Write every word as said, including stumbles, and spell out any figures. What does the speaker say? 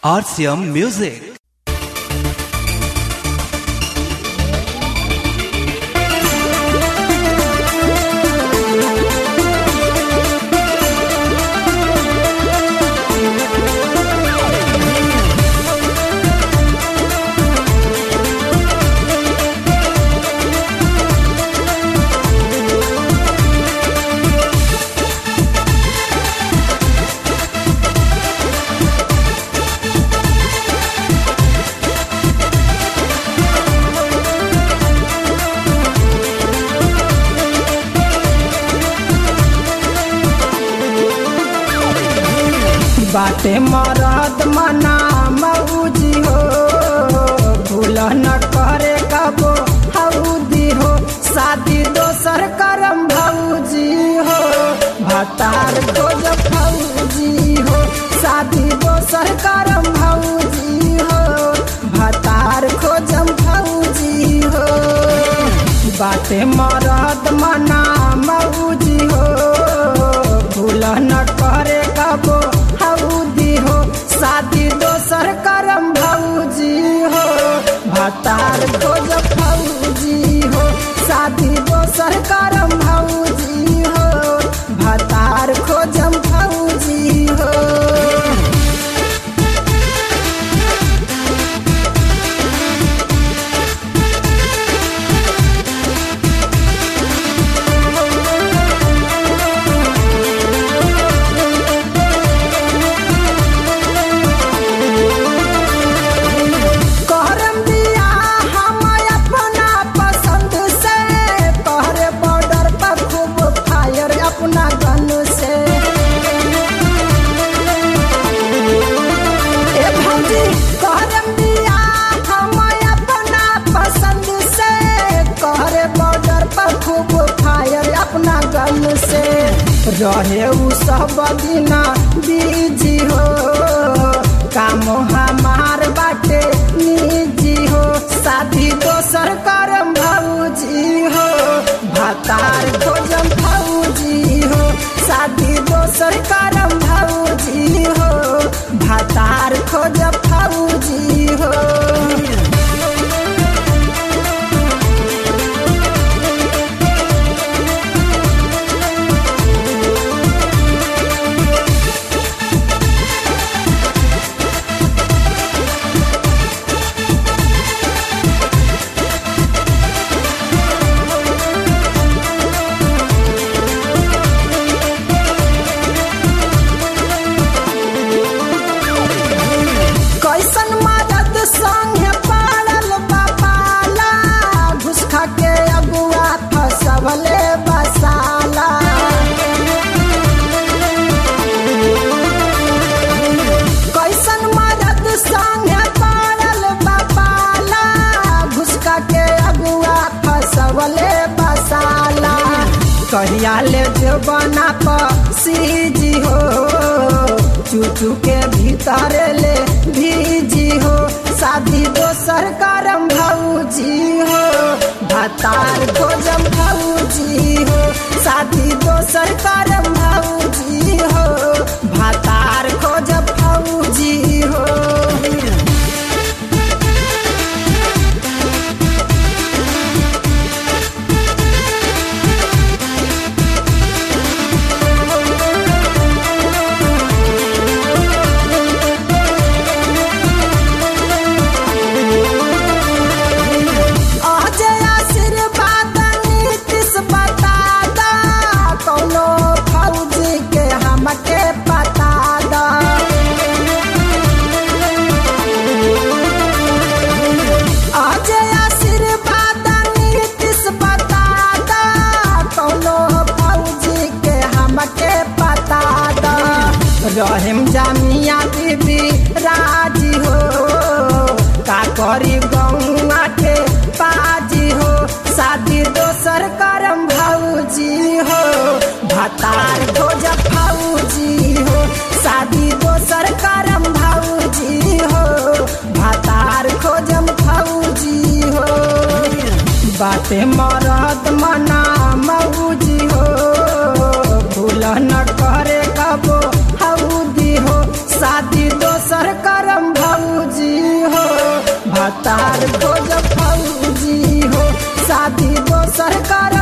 R C M Music. बाटे मरद मना मऊजी हो, भूल न करे कबो हऊदी हो, शादी दोसर करम भौजी हो, भतार खोज फौजी हो, शादी दोसर करम भौजी हो, भतार खोजम फौजी हो। बाटे मरद मना मऊजी हो, भूल न करे कबो हऊदी हो, शादी दोसर करम भौजी हो, भतार खोज फौजी हो, शादी दोसर करम भौजी हो, भतार खोजम फौजी हो। से रहे उ सब दिना बीजी हो, काम हमार बाटे निजी हो, शादी दोसर करम भौजी हो, भतार खोजम फौजी हो, शादी दोसर करम भौजी हो, भतार खोजम फौजी हो। कहिया ले जो बना पसीजी हो, चूचू के भीतर ले भीजी हो, शादी दोसर करम भौजी हो, भतार खोजम फौजी हो, शादी दोसर करम भौजी हो, भतार खोजम फौजी हो। रहीम जामिया बीबी राजी हो, का करी गौआ के पाजी हो, शादी दोसर करम भौजी हो, भतार खोज फौजी हो, शादी दोसर करम भौजी हो, भतार खोजम फौजी हो। बाटे मरद मना मऊजी हो, भूल न करे कबो हऊदी हो, शादी दोसर करम शादी दोसर करम